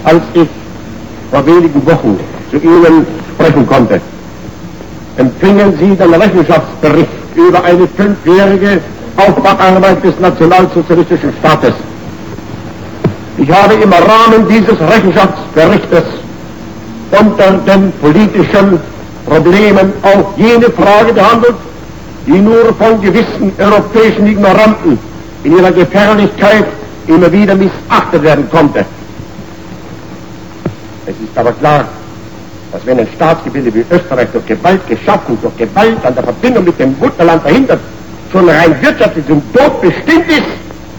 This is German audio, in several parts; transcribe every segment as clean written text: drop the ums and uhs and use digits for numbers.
als ich vor wenigen Wochen zu Ihnen sprechen konnte, empfingen Sie den Rechenschaftsbericht über eine 5-jährige Aufbauarbeit des nationalsozialistischen Staates. Ich habe im Rahmen dieses Rechenschaftsberichtes unter den politischen Problemen auch jene Frage behandelt, die nur von gewissen europäischen Ignoranten in ihrer Gefährlichkeit immer wieder missachtet werden konnte. Es ist aber klar, dass wenn ein Staatsgebilde wie Österreich durch Gewalt geschaffen, durch Gewalt an der Verbindung mit dem Mutterland verhindert, schon rein wirtschaftlich zum Tod bestimmt ist,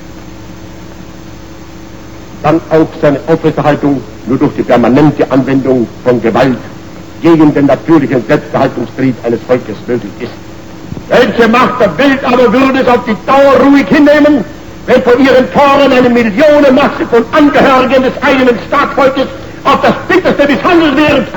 dann auch seine Aufrechterhaltung nur durch die permanente Anwendung von Gewalt gegen den natürlichen Selbsterhaltungstrieb eines Volkes möglich ist. Welche Macht der Welt aber würde es auf die Dauer ruhig hinnehmen, wenn vor ihren Toren eine Millionenmasse von Angehörigen des eigenen Staatsvolkes auf das Bitterste misshandelt wird?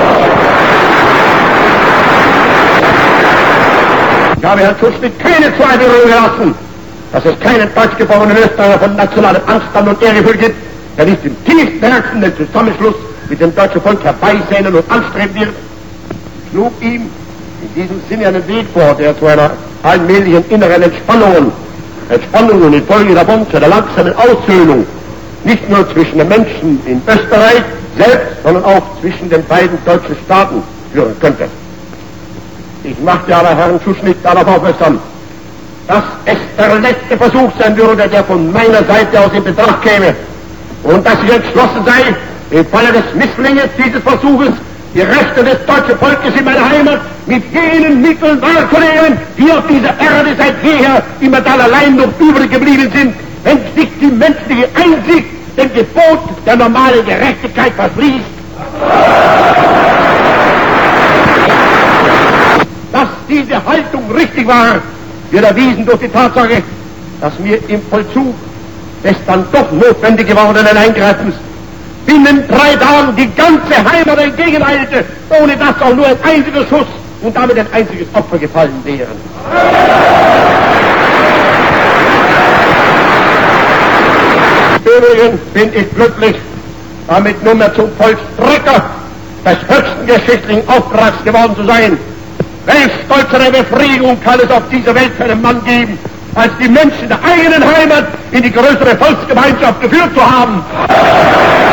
Ich habe Herrn Schuschnigg keine Zweifel gelassen, dass es keinen deutschgeborenen Österreicher von nationalem Anstand und Ehrgefühl gibt, der nicht im tiefsten Herzen den Zusammenschluss mit dem deutschen Volk herbeisehnen und anstreben wird, schlug ihm in diesem Sinne einen Weg vor, der zu einer allmählichen inneren Entspannung infolge davon zu einer langsamen Aussöhnung, nicht nur zwischen den Menschen in Österreich selbst, sondern auch zwischen den beiden deutschen Staaten führen könnte. Ich machte aber Herrn Schuschnigg darauf aufmerksam, dass es der letzte Versuch sein würde, der von meiner Seite aus in Betracht käme, und dass ich entschlossen sei, im Falle des Misslingens dieses Versuches die Rechte des deutschen Volkes in meiner Heimat mit jenen Mitteln wahrzunehmen, die auf dieser Erde seit jeher immer dann allein noch übrig geblieben sind, wenn sich die menschliche Einsicht dem Gebot der normalen Gerechtigkeit verschließt. Dass diese Haltung richtig war, wird erwiesen durch die Tatsache, dass mir im Vollzug des dann doch notwendig gewordenen Eingreifens binnen 3 Tagen die ganze Heimat entgegeneilte, ohne dass auch nur ein einziger Schuss und damit ein einziges Opfer gefallen wären. Übrigens bin ich glücklich, damit nunmehr zum Vollstrecker des höchsten geschichtlichen Auftrags geworden zu sein. Welch stolzere Befriedigung kann es auf dieser Welt für einen Mann geben, als die Menschen der eigenen Heimat in die größere Volksgemeinschaft geführt zu haben?